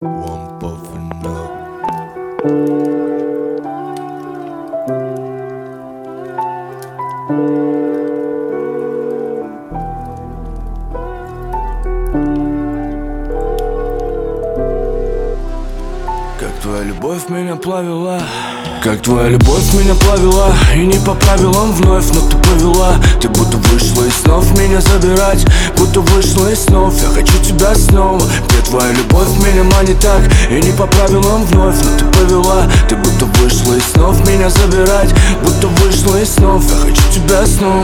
One puffin' up. Как твоя любовь меня плавила, как твоя любовь меня плавила, и не по правилам вновь, но ты повела. Ты будто вышла из снов меня забирать, будто вышла из снов. Я хочу тебя снова. Где твоя любовь меня манит так, и не по правилам вновь, но ты повела. Ты будто вышла из снов меня забирать, будто вышла из снов. Я хочу тебя снова.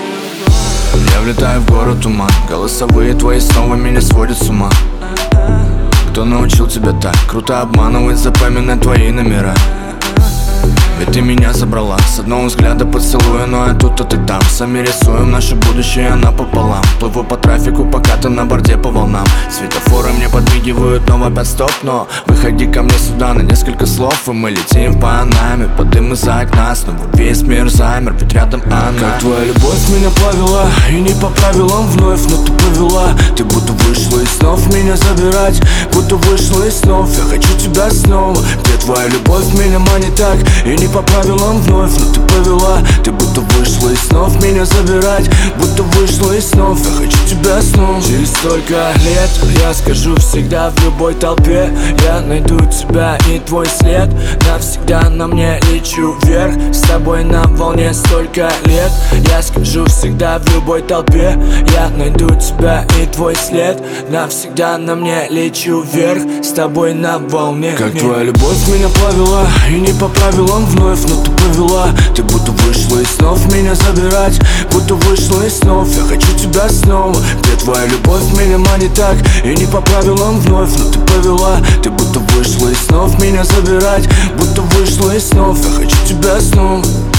Я влетаю в город туман, голосовые твои снова меня сводят с ума. Кто научил тебя так круто обманывать, запоминать твои номера? Ведь ты меня забрала с одного взгляда поцелуя, но я тут, а ты там. Сами рисуем наше будущее напополам. Плыву по трафику, пока ты на борде по волнам. Светофоры мне подмигивают, но опять стоп. Но выходи ко мне сюда на несколько слов, и мы летим в Панаме. Под дым из-за окна снова весь мир замер, ведь рядом она. Как твоя любовь меня плавила, и не по правилам вновь, но ты повела. Ты будто вышла из снов меня забирать, будто вышла из снов. Я хочу тебя снова. Где твоя любовь меня манит так, и не по правилам вновь, но ты повела. Ты будто вышла из снов меня забирать, будто вышла из снов. Я хочу тебя снова. Через столько лет я скажу всегда в любой толпе: я найду тебя и твой след. Навсегда на мне лечу вверх, с тобой на волне столько лет. Я скажу всегда в любой толпе: я найду тебя и твой след. Навсегда на мне лечу вверх, с тобой на волне. Как твоя любовь меня плавила, и не по правилам вновь, но ты повела. Ты будто вышла из снов меня забирать, будто вышла из снов. Я хочу тебя снова. Где твоя любовь меня манит так, и не по правилам вновь, но ты повела. Ты будто вышла из снов меня забирать, будто вышла из снов. Я хочу тебя снова.